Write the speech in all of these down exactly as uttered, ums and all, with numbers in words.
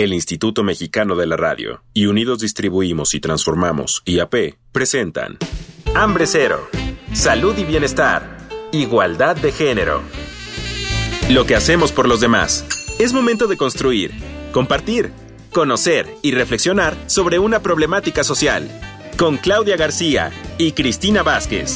El Instituto Mexicano de la Radio y Unidos Distribuimos y Transformamos, I A P, presentan Hambre Cero, Salud y Bienestar, Igualdad de Género. Lo que hacemos por los demás. Es momento de construir, compartir, conocer y reflexionar sobre una problemática social. Con Claudia García y Cristina Vázquez.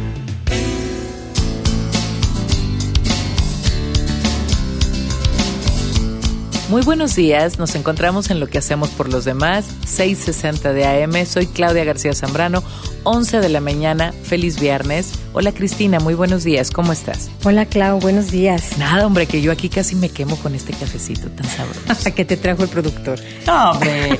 Muy buenos días, nos encontramos en Lo que hacemos por los demás, seiscientos sesenta de A M. Soy Claudia García Zambrano, once de la mañana, feliz viernes. Hola Cristina, muy buenos días, ¿cómo estás? Hola Clau, buenos días. Nada, hombre, que yo aquí casi me quemo con este cafecito tan sabroso. ¿Qué te trajo el productor? No, hombre,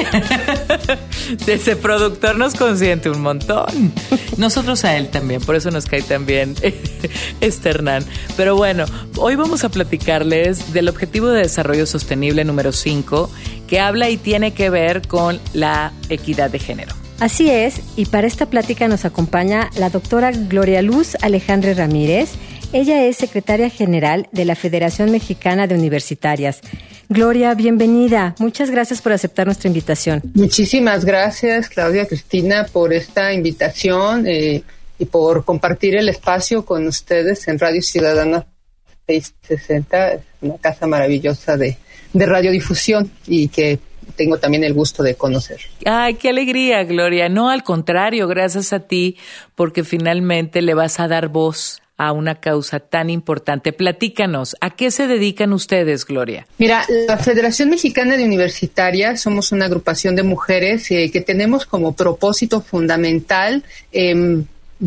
ese productor nos consiente un montón. Nosotros a él también, por eso nos cae tan bien este Hernán. Pero bueno, hoy vamos a platicarles del Objetivo de Desarrollo Sostenible número cinco, que habla y tiene que ver con la equidad de género. Así es, y para esta plática nos acompaña la doctora Gloria Luz Alejandre Ramírez. Ella es secretaria general de la Federación Mexicana de Universitarias. Gloria, bienvenida. Muchas gracias por aceptar nuestra invitación. Muchísimas gracias, Claudia, Cristina, por esta invitación eh, y por compartir el espacio con ustedes en Radio Ciudadana seiscientos sesenta, una casa maravillosa de, de radiodifusión y que tengo también el gusto de conocer. Ay, qué alegría, Gloria. No, al contrario, gracias a ti, porque finalmente le vas a dar voz a una causa tan importante. Platícanos, ¿a qué se dedican ustedes, Gloria? Mira, la Federación Mexicana de Universitarias somos una agrupación de mujeres eh, que tenemos como propósito fundamental eh,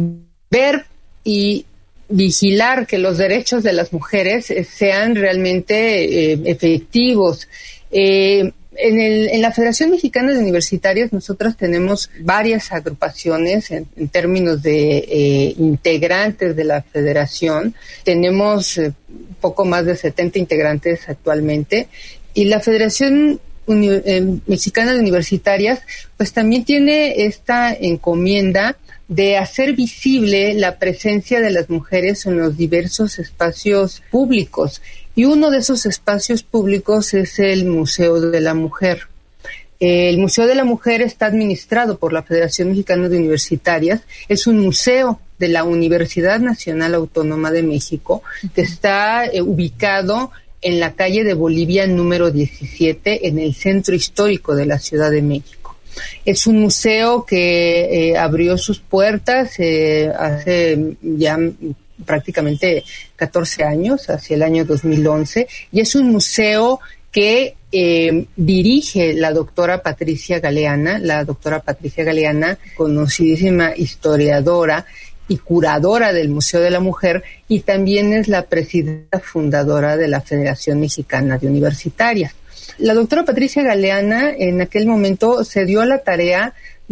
ver y vigilar que los derechos de las mujeres eh, sean realmente eh, efectivos. Eh, En, el, en la Federación Mexicana de Universitarias nosotras tenemos varias agrupaciones en, en términos de eh, integrantes de la federación. Tenemos eh, poco más de setenta integrantes actualmente y la Federación Uni- eh, Mexicana de Universitarias pues también tiene esta encomienda de hacer visible la presencia de las mujeres en los diversos espacios públicos. Y uno de esos espacios públicos es el Museo de la Mujer. El Museo de la Mujer está administrado por la Federación Mexicana de Universitarias. Es un museo de la Universidad Nacional Autónoma de México que está eh, ubicado en la calle de Bolivia número diecisiete, en el centro histórico de la Ciudad de México. Es un museo que eh, abrió sus puertas eh, hace ya prácticamente catorce años, hacia el año dos mil once, y es un museo que eh, dirige la doctora Patricia Galeana, la doctora Patricia Galeana, conocidísima historiadora y curadora del Museo de la Mujer, y también es la presidenta fundadora de la Federación Mexicana de Universitarias. La doctora Patricia Galeana en aquel momento se dio a la tarea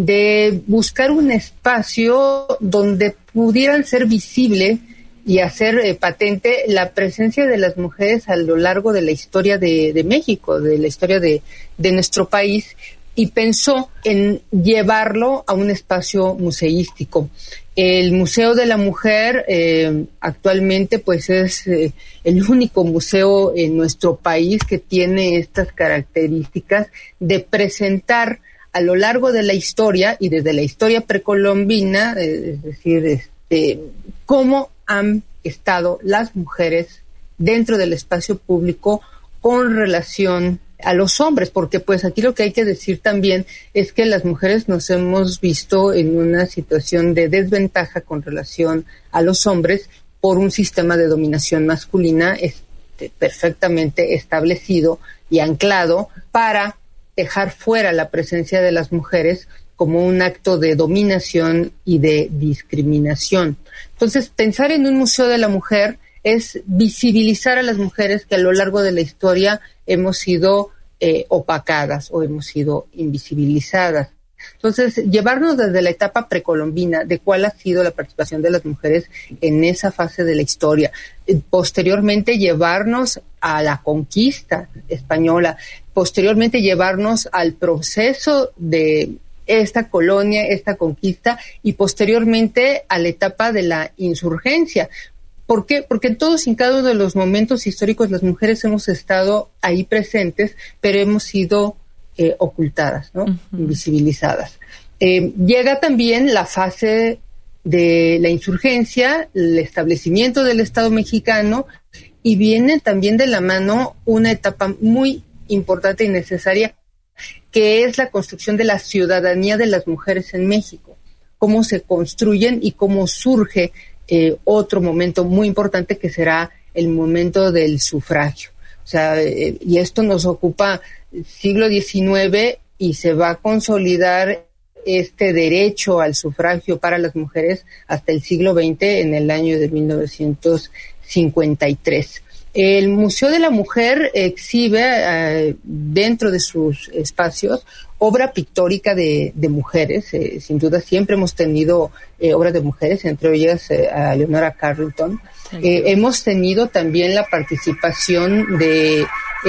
de buscar un espacio donde pudieran ser visibles y hacer eh, patente la presencia de las mujeres a lo largo de la historia de, de México, de la historia de, de nuestro país, y pensó en llevarlo a un espacio museístico. El Museo de la Mujer eh, actualmente pues es eh, el único museo en nuestro país que tiene estas características de presentar a lo largo de la historia y desde la historia precolombina, eh, es decir, este, cómo han estado las mujeres dentro del espacio público con relación a los hombres, porque pues aquí lo que hay que decir también es que las mujeres nos hemos visto en una situación de desventaja con relación a los hombres por un sistema de dominación masculina este, perfectamente establecido y anclado para dejar fuera la presencia de las mujeres como un acto de dominación y de discriminación. Entonces, pensar en un Museo de la Mujer es visibilizar a las mujeres que a lo largo de la historia hemos sido eh, opacadas o hemos sido invisibilizadas. Entonces, llevarnos desde la etapa precolombina de cuál ha sido la participación de las mujeres en esa fase de la historia, eh, posteriormente llevarnos a la conquista española, posteriormente llevarnos al proceso de esta colonia, esta conquista, y posteriormente a la etapa de la insurgencia. ¿Por qué? Porque en todos y cada uno de los momentos históricos las mujeres hemos estado ahí presentes, pero hemos sido eh, ocultadas, ¿no? Uh-huh. Invisibilizadas. Eh, llega también la fase de la insurgencia, el establecimiento del Estado mexicano, y viene también de la mano una etapa muy importante y necesaria, que es la construcción de la ciudadanía de las mujeres en México. Cómo se construyen y cómo surge eh, otro momento muy importante, que será el momento del sufragio. O sea, eh, y esto nos ocupa el siglo diecinueve y se va a consolidar este derecho al sufragio para las mujeres hasta el siglo veinte, en el año de mil novecientos cincuenta y tres. El Museo de la Mujer exhibe eh, dentro de sus espacios obra pictórica de, de mujeres. Eh, sin duda siempre hemos tenido eh, obras de mujeres, entre ellas eh, a Leonora Carrington. Eh, hemos tenido también la participación de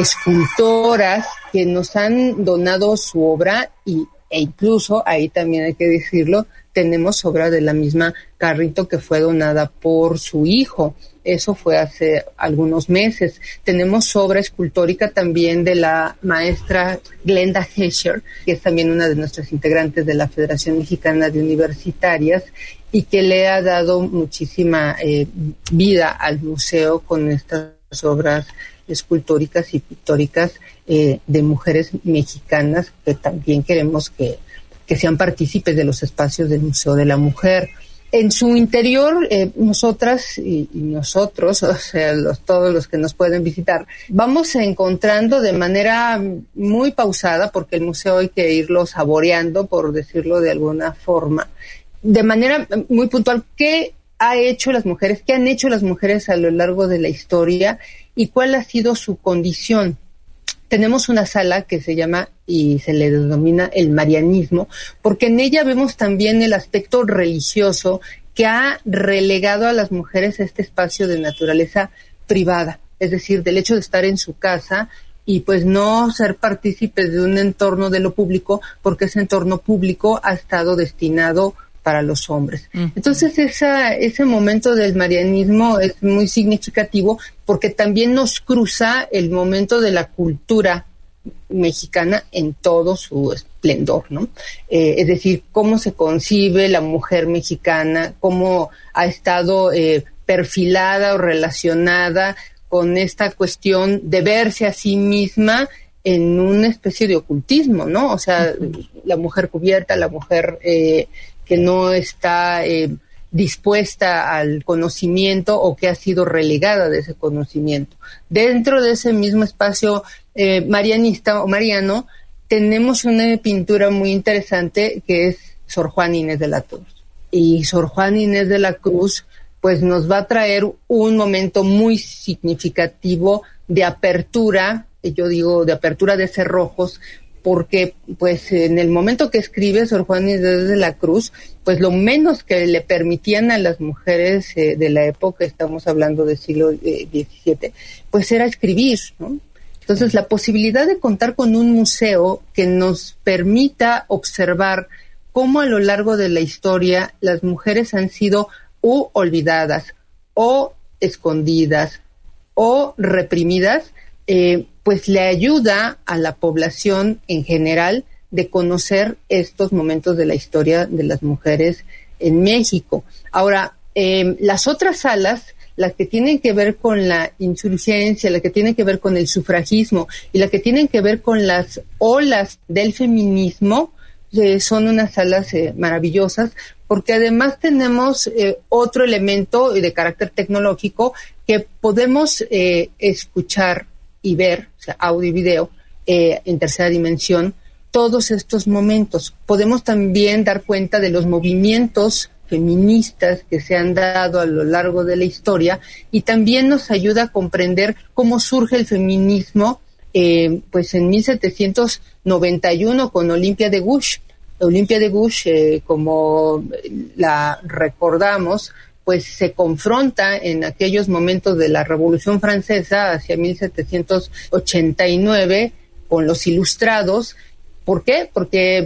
escultoras que nos han donado su obra, y, e incluso, ahí también hay que decirlo, tenemos obra de la misma Carrington que fue donada por su hijo. Eso fue hace algunos meses. Tenemos obra escultórica también de la maestra Glenda Hesher, que es también una de nuestras integrantes de la Federación Mexicana de Universitarias, y que le ha dado muchísima eh, vida al museo con estas obras escultóricas y pictóricas eh, de mujeres mexicanas, que también queremos que, que sean partícipes de los espacios del Museo de la Mujer. En su interior, eh, nosotras y, y nosotros, o sea, los, todos los que nos pueden visitar, vamos encontrando de manera muy pausada, porque el museo hay que irlo saboreando, por decirlo de alguna forma, de manera muy puntual, qué ha hecho las mujeres, qué han hecho las mujeres a lo largo de la historia y cuál ha sido su condición. Tenemos una sala que se llama y se le denomina el marianismo, porque en ella vemos también el aspecto religioso que ha relegado a las mujeres a este espacio de naturaleza privada, es decir, del hecho de estar en su casa y pues no ser partícipes de un entorno de lo público, porque ese entorno público ha estado destinado para los hombres. Uh-huh. Entonces esa, ese momento del marianismo es muy significativo, porque también nos cruza el momento de la cultura mexicana en todo su esplendor, ¿no? Eh, es decir, cómo se concibe la mujer mexicana, cómo ha estado eh, perfilada o relacionada con esta cuestión de verse a sí misma en una especie de ocultismo, ¿no? O sea, uh-huh. La mujer cubierta, la mujer eh, que no está eh, dispuesta al conocimiento, o que ha sido relegada de ese conocimiento. Dentro de ese mismo espacio eh, marianista o mariano, tenemos una pintura muy interesante que es Sor Juana Inés de la Cruz. Y Sor Juana Inés de la Cruz pues nos va a traer un momento muy significativo de apertura, yo digo de apertura de cerrojos, porque pues en el momento que escribe Sor Juana Inés de la Cruz, pues lo menos que le permitían a las mujeres eh, de la época, estamos hablando del siglo diecisiete, pues era escribir, ¿no? Entonces la posibilidad de contar con un museo que nos permita observar cómo a lo largo de la historia las mujeres han sido o olvidadas, o escondidas, o reprimidas, eh, pues le ayuda a la población en general de conocer estos momentos de la historia de las mujeres en México. Ahora, eh, las otras salas, las que tienen que ver con la insurgencia, las que tienen que ver con el sufragismo y las que tienen que ver con las olas del feminismo, eh, son unas salas eh, maravillosas, porque además tenemos eh, otro elemento de carácter tecnológico que podemos eh, escuchar y ver, o sea, audio y video, eh, en tercera dimensión, todos estos momentos. Podemos también dar cuenta de los movimientos feministas que se han dado a lo largo de la historia, y también nos ayuda a comprender cómo surge el feminismo, eh, pues en mil setecientos noventa y uno con Olimpia de Gouges. Olimpia de Gouges, eh, como la recordamos, pues se confronta en aquellos momentos de la Revolución Francesa hacia mil setecientos ochenta y nueve con los ilustrados. ¿Por qué? Porque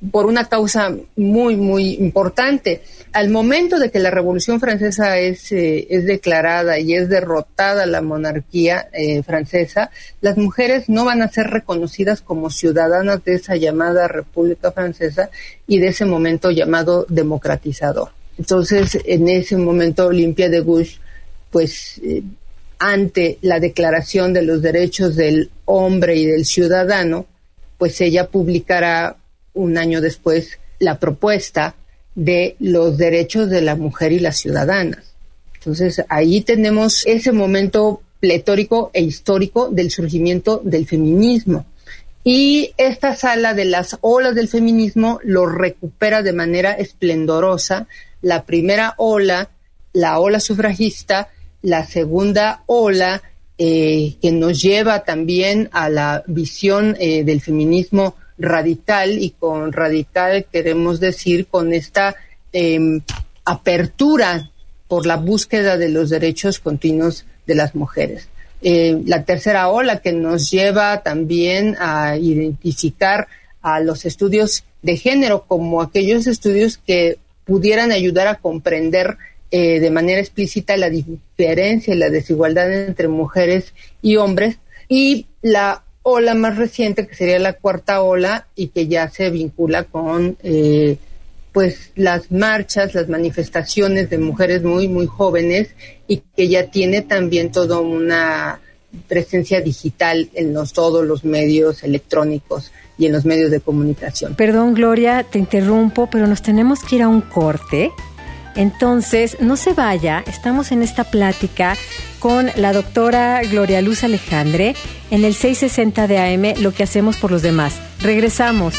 por una causa muy, muy importante. Al momento de que la Revolución Francesa es, eh, es declarada y es derrotada la monarquía eh, francesa, las mujeres no van a ser reconocidas como ciudadanas de esa llamada República Francesa y de ese momento llamado democratizador. Entonces, en ese momento, Olympia de Gouges, pues, eh, ante la declaración de los derechos del hombre y del ciudadano, pues ella publicará un año después la propuesta de los derechos de la mujer y las ciudadanas. Entonces, ahí tenemos ese momento pletórico e histórico del surgimiento del feminismo. Y esta sala de las olas del feminismo lo recupera de manera esplendorosa. La primera ola, la ola sufragista, la segunda ola, eh, que nos lleva también a la visión eh, del feminismo radical, y con radical queremos decir con esta eh, apertura por la búsqueda de los derechos continuos de las mujeres. Eh, la tercera ola, que nos lleva también a identificar a los estudios de género como aquellos estudios que pudieran ayudar a comprender eh, de manera explícita la diferencia y la desigualdad entre mujeres y hombres, y la ola más reciente, que sería la cuarta ola, y que ya se vincula con eh, pues las marchas, las manifestaciones de mujeres muy, muy jóvenes, y que ya tiene también toda una presencia digital en los, todos los medios electrónicos y en los medios de comunicación. Perdón, Gloria, te interrumpo, pero nos tenemos que ir a un corte. Entonces, no se vaya, estamos en esta plática con la doctora Gloria Luz Alejandre en el seiscientos sesenta de A M, Lo que hacemos por los demás. Regresamos.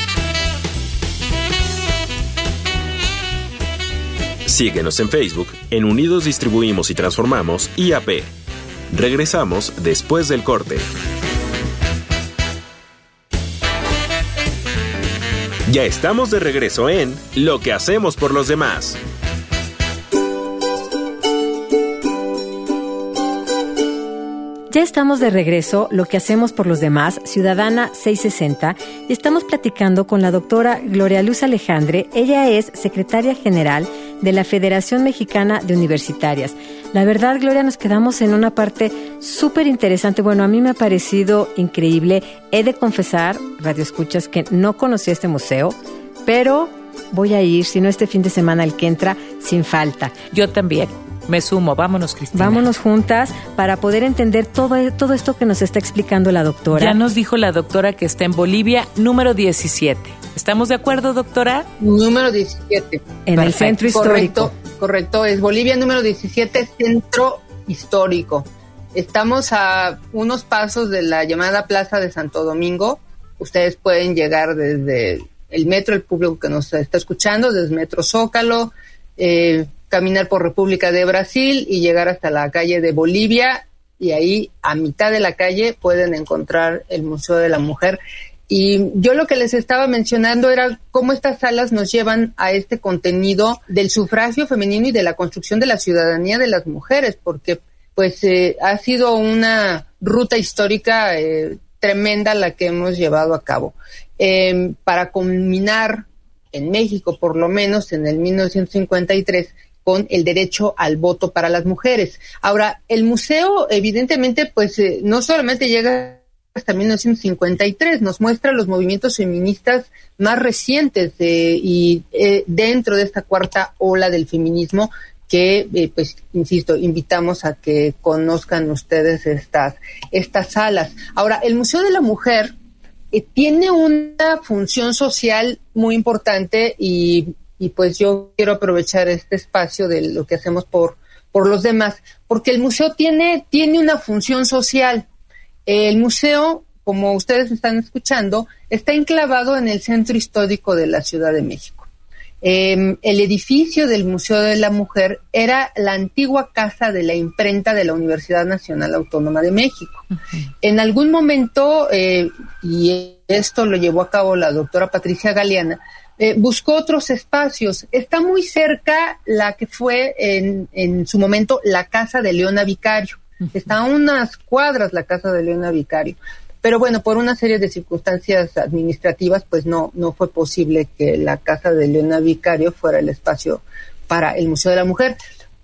Síguenos en Facebook, en Unidos Distribuimos y Transformamos I A P. Regresamos después del corte. Ya estamos de regreso en Lo que hacemos por los demás. Ya estamos de regreso, Lo que hacemos por los demás, Ciudadana seiscientos sesenta, y estamos platicando con la doctora Gloria Luz Alejandre. Ella es secretaria general de la Federación Mexicana de Universitarias. La verdad, Gloria, nos quedamos en una parte súper interesante. Bueno, a mí me ha parecido increíble. He de confesar, radioescuchas, que no conocía este museo, pero voy a ir, si no este fin de semana, el que entra, sin falta. Yo también. Me sumo, vámonos, Cristina. Vámonos juntas para poder entender todo, todo esto que nos está explicando la doctora. Ya nos dijo la doctora que está en Bolivia, número diecisiete. ¿Estamos de acuerdo, doctora? Número diecisiete. En Perfecto. El centro histórico. Correcto, correcto. Es Bolivia, número diecisiete, centro histórico. Estamos a unos pasos de la llamada Plaza de Santo Domingo. Ustedes pueden llegar desde el metro, el público que nos está escuchando, desde Metro Zócalo, eh, caminar por República de Brasil y llegar hasta la calle de Bolivia, y ahí a mitad de la calle pueden encontrar el Museo de la Mujer. Y yo lo que les estaba mencionando era cómo estas salas nos llevan a este contenido del sufragio femenino y de la construcción de la ciudadanía de las mujeres, porque pues eh, ha sido una ruta histórica eh, tremenda la que hemos llevado a cabo. Eh, para culminar en México, por lo menos en el mil novecientos cincuenta y tres, con el derecho al voto para las mujeres. Ahora, el museo, evidentemente, pues eh, no solamente llega hasta mil novecientos cincuenta y tres, nos muestra los movimientos feministas más recientes eh, y eh, dentro de esta cuarta ola del feminismo que, eh, pues, insisto, invitamos a que conozcan ustedes estas, estas salas. Ahora, el Museo de la Mujer eh, tiene una función social muy importante y Y pues yo quiero aprovechar este espacio de lo que hacemos por, por los demás, porque el museo tiene, tiene una función social. El museo, como ustedes están escuchando, está enclavado en el centro histórico de la Ciudad de México. Eh, el edificio del Museo de la Mujer era la antigua casa de la imprenta de la Universidad Nacional Autónoma de México. Uh-huh. En algún momento, eh, y esto lo llevó a cabo la doctora Patricia Galeana, Eh, buscó otros espacios. Está muy cerca la que fue en, en su momento la casa de Leona Vicario. Uh-huh. Está a unas cuadras la casa de Leona Vicario. pero bueno, por una serie de circunstancias administrativas, pues no, no fue posible que la Casa de Leona Vicario fuera el espacio para el Museo de la Mujer.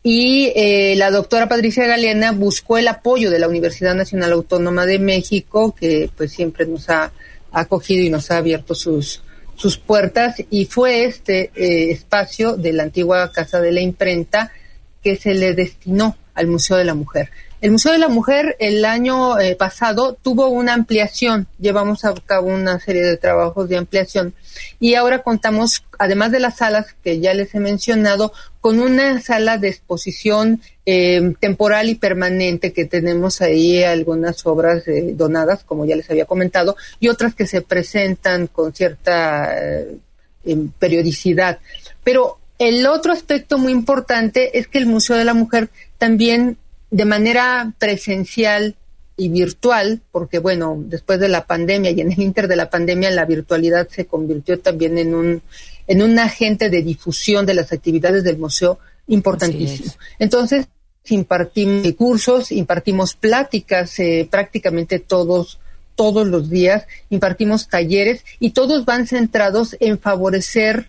Y eh, la doctora Patricia Galeana buscó el apoyo de la Universidad Nacional Autónoma de México, que pues siempre nos ha acogido y nos ha abierto sus, sus puertas, y fue este eh, espacio de la antigua Casa de la Imprenta que se le destinó al Museo de la Mujer. El Museo de la Mujer el año eh, pasado tuvo una ampliación, llevamos a cabo una serie de trabajos de ampliación y ahora contamos, además de las salas que ya les he mencionado, con una sala de exposición eh, temporal y permanente, que tenemos ahí algunas obras eh, donadas, como ya les había comentado, y otras que se presentan con cierta eh, periodicidad. Pero el otro aspecto muy importante es que el Museo de la Mujer también, de manera presencial y virtual, porque bueno, después de la pandemia y en el inter de la pandemia, la virtualidad se convirtió también en un en un agente de difusión de las actividades del museo importantísimo. Entonces, impartimos cursos, impartimos pláticas eh, prácticamente todos todos los días, impartimos talleres y todos van centrados en favorecer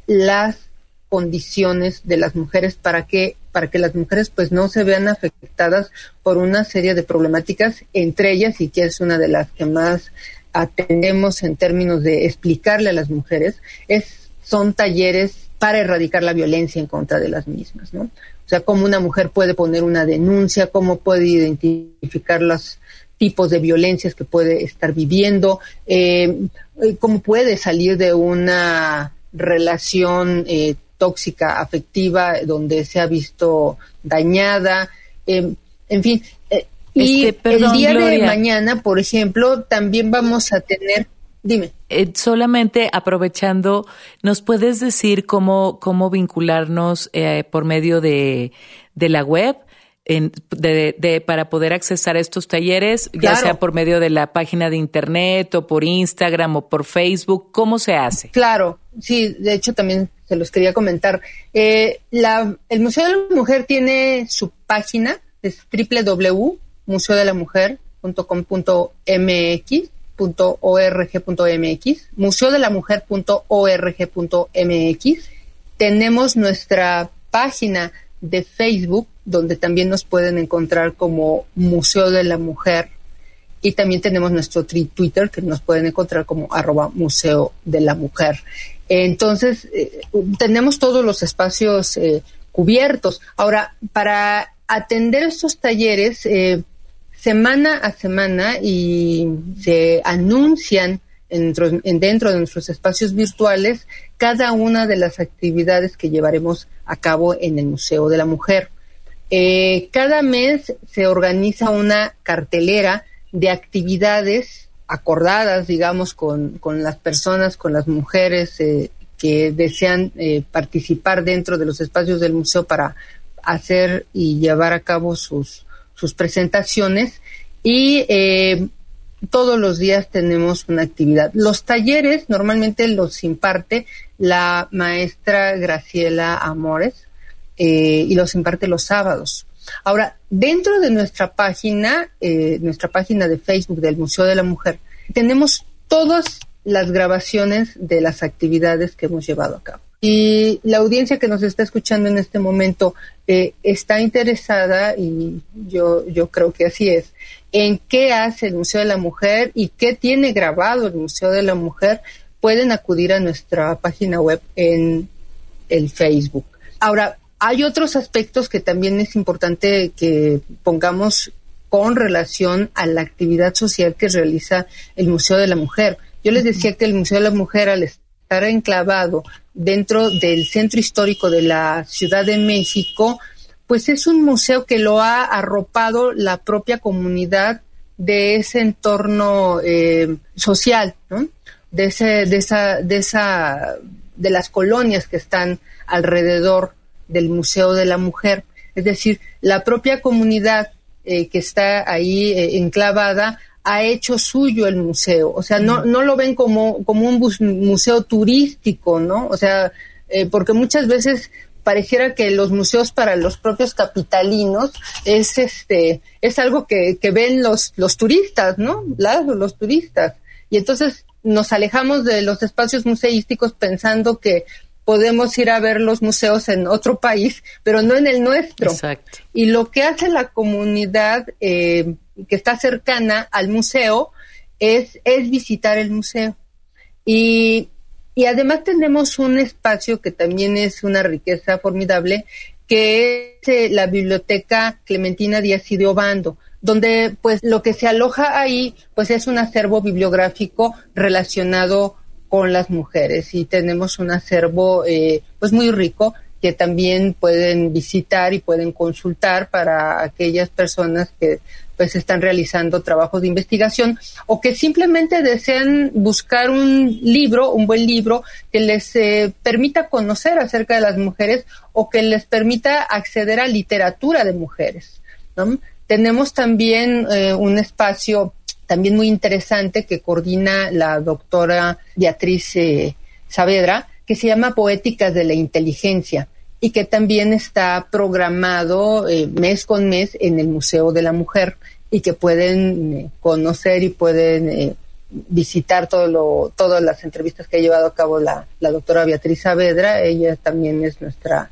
las condiciones de las mujeres para que para que las mujeres pues no se vean afectadas por una serie de problemáticas, entre ellas, y que es una de las que más atendemos en términos de explicarle a las mujeres, es son talleres para erradicar la violencia en contra de las mismas, ¿no? O sea, cómo una mujer puede poner una denuncia, cómo puede identificar los tipos de violencias que puede estar viviendo, eh, cómo puede salir de una relación eh, tóxica, afectiva, donde se ha visto dañada, eh, en fin. Eh, y este, perdón, el día Gloria, de mañana, por ejemplo, también vamos a tener, dime. Eh, solamente aprovechando, ¿nos puedes decir cómo, cómo vincularnos eh, por medio de, de la web? En, de, de, para poder accesar a estos talleres, claro, ya sea por medio de la página de internet o por Instagram o por Facebook, ¿cómo se hace? Claro, sí, de hecho también se los quería comentar. Eh, la, el Museo de la Mujer tiene su página, es doble u doble u doble u punto museo de la mujer punto com punto m x punto org punto m x, museo de la mujer punto org punto m x. Tenemos nuestra página de Facebook, donde también nos pueden encontrar como Museo de la Mujer, y también tenemos nuestro Twitter, que nos pueden encontrar como arroba Museo de la Mujer. Entonces, eh, tenemos todos los espacios eh, cubiertos. Ahora, para atender estos talleres, eh, semana a semana, y se anuncian dentro, dentro de nuestros espacios virtuales cada una de las actividades que llevaremos a cabo en el Museo de la Mujer. Eh, cada mes se organiza una cartelera de actividades acordadas, digamos, con, con las personas, con las mujeres eh, que desean eh, participar dentro de los espacios del museo para hacer y llevar a cabo sus, sus presentaciones, y eh, todos los días tenemos una actividad. Los talleres normalmente los imparte la maestra Graciela Amores, eh, y los imparte los sábados. Ahora, dentro de nuestra página, eh, nuestra página de Facebook del Museo de la Mujer, tenemos todas las grabaciones de las actividades que hemos llevado a cabo. Y la audiencia que nos está escuchando en este momento eh, está interesada, y yo, yo creo que así es, en qué hace el Museo de la Mujer y qué tiene grabado el Museo de la Mujer, pueden acudir a nuestra página web en el Facebook. Ahora, hay otros aspectos que también es importante que pongamos con relación a la actividad social que realiza el Museo de la Mujer. Yo les decía que el Museo de la Mujer, al estar enclavado dentro del centro histórico de la Ciudad de México, pues es un museo que lo ha arropado la propia comunidad de ese entorno eh, social, ¿no? De ese, de esa, de esa, de las colonias que están alrededor del Museo de la Mujer. Es decir, la propia comunidad eh, que está ahí eh, enclavada ha hecho suyo el museo. O sea, no, no lo ven como, como un bus, museo turístico, ¿no? O sea, eh, porque muchas veces pareciera que los museos para los propios capitalinos es este es algo que, que ven los los turistas, ¿no? Las, los turistas. Y entonces nos alejamos de los espacios museísticos pensando que podemos ir a ver los museos en otro país, pero no en el nuestro. Exacto. Y lo que hace la comunidad eh, que está cercana al museo es, es visitar el museo. Y, y además tenemos un espacio que también es una riqueza formidable, que es eh, la Biblioteca Clementina Díaz y de Obando, donde pues lo que se aloja ahí pues es un acervo bibliográfico relacionado con las mujeres, y tenemos un acervo eh, pues muy rico que también pueden visitar y pueden consultar para aquellas personas que pues están realizando trabajos de investigación o que simplemente desean buscar un libro, un buen libro que les eh, permita conocer acerca de las mujeres o que les permita acceder a literatura de mujeres, ¿no? Tenemos también eh, un espacio también muy interesante que coordina la doctora Beatriz eh, Saavedra, que se llama Poéticas de la Inteligencia, y que también está programado eh, mes con mes en el Museo de la Mujer, y que pueden eh, conocer y pueden eh, visitar todo lo, todas las entrevistas que ha llevado a cabo la, la doctora Beatriz Saavedra. Ella también es nuestra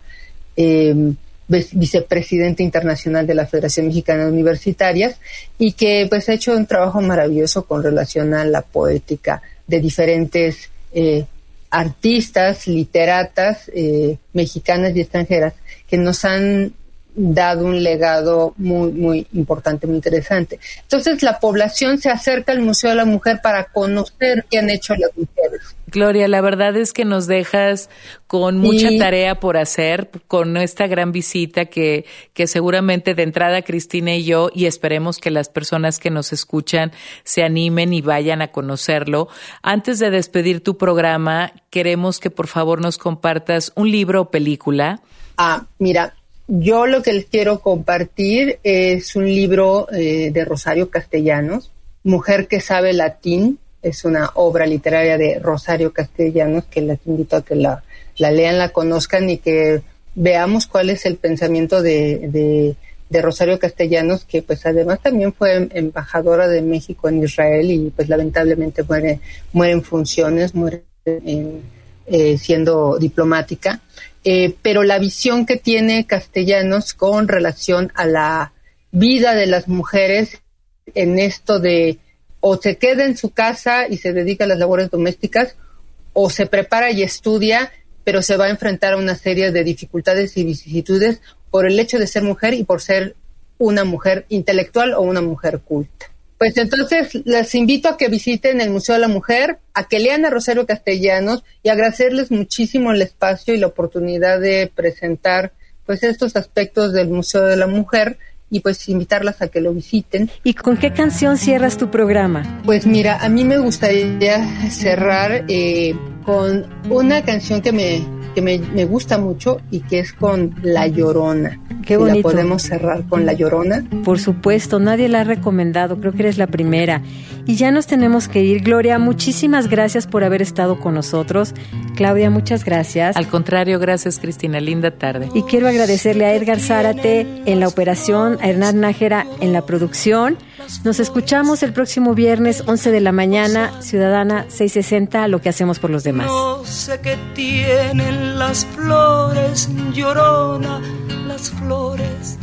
eh, vicepresidenta internacional de la Federación Mexicana de Universitarias, y que pues ha hecho un trabajo maravilloso con relación a la poética de diferentes eh, artistas, literatas eh, mexicanas y extranjeras que nos han dado un legado muy, muy importante, muy interesante. Entonces la población se acerca al Museo de la Mujer para conocer qué han hecho las mujeres. Gloria, la verdad es que nos dejas con mucha y... tarea por hacer con esta gran visita que, que seguramente de entrada Cristina y yo, y esperemos que las personas que nos escuchan se animen y vayan a conocerlo. Antes de despedir tu programa, queremos que por favor nos compartas un libro o película. Ah, mira, yo lo que les quiero compartir es un libro eh, de Rosario Castellanos, Mujer que sabe latín. Es una obra literaria de Rosario Castellanos que les invito a que la, la lean, la conozcan y que veamos cuál es el pensamiento de, de, de Rosario Castellanos, que pues además también fue embajadora de México en Israel y pues lamentablemente muere, muere en funciones, muere en, eh, siendo diplomática. Eh, pero la visión que tiene Castellanos con relación a la vida de las mujeres en esto de o se queda en su casa y se dedica a las labores domésticas, o se prepara y estudia, pero se va a enfrentar a una serie de dificultades y vicisitudes por el hecho de ser mujer y por ser una mujer intelectual o una mujer culta. Pues entonces les invito a que visiten el Museo de la Mujer, a que lean a Rosario Castellanos y agradecerles muchísimo el espacio y la oportunidad de presentar pues estos aspectos del Museo de la Mujer, y pues invitarlas a que lo visiten. ¿Y con qué canción cierras tu programa? Pues mira, a mí me gustaría cerrar eh, con una canción que me que me, me gusta mucho y que es con La Llorona. Qué bonito. ¿La podemos cerrar con La Llorona? Por supuesto, nadie la ha recomendado, creo que eres la primera. Y ya nos tenemos que ir. Gloria, muchísimas gracias por haber estado con nosotros. Claudia, muchas gracias. Al contrario, gracias Cristina, linda tarde. Y quiero agradecerle a Edgar Zárate en la operación, a Hernán Nájera en la producción. Nos escuchamos el próximo viernes, once de la mañana, Ciudadana seiscientos sesenta, lo que hacemos por los demás. No sé qué tienen las flores, Llorona, las flores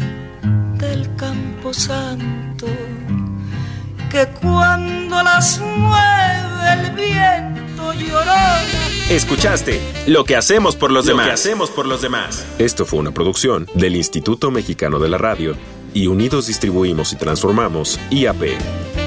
del Camposanto, que cuando las mueve el viento, Llorona. Escuchaste Lo que hacemos por los demás. Lo que hacemos por los demás. Esto fue una producción del Instituto Mexicano de la Radio y Unidos Distribuimos y Transformamos, I A P.